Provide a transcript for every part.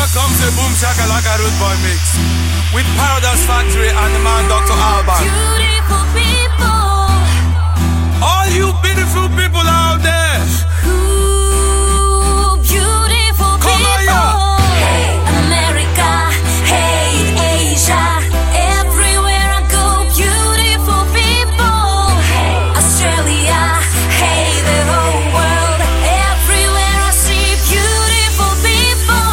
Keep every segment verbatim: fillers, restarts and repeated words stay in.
comes the Boom Shakalaka Root Boy mix with Paradise Factory and the man Doctor Alban. Beautiful people, all you beautiful people out there. Ooh, beautiful Come people. on, hey, America, hey, Asia, everywhere I go, beautiful people. Hey, Australia, hey, the whole world, everywhere I see beautiful people.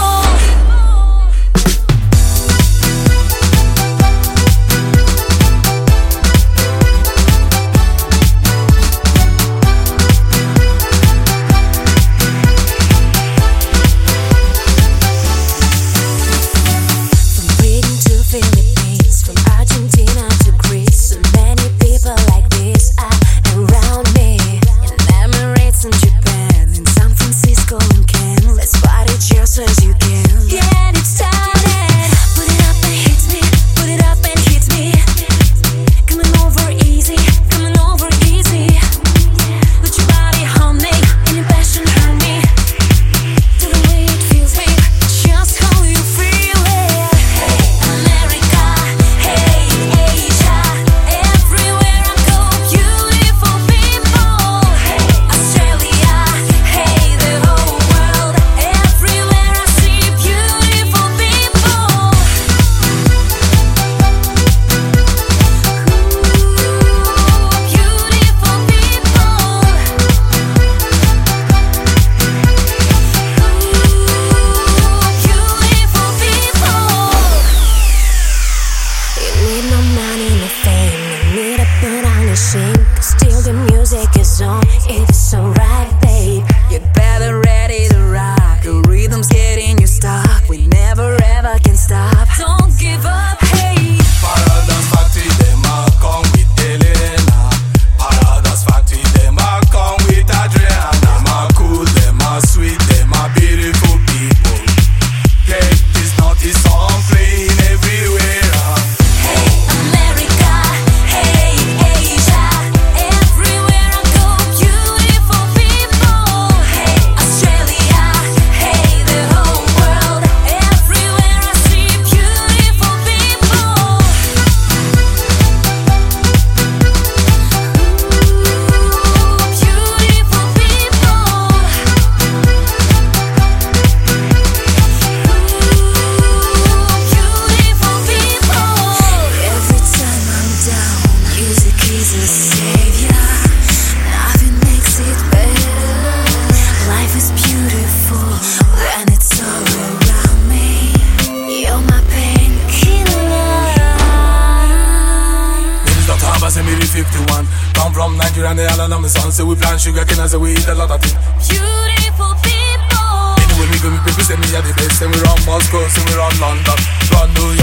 Beautiful people. Anyway, we go, we people say me are the best. And we run Moscow, so we run London, run New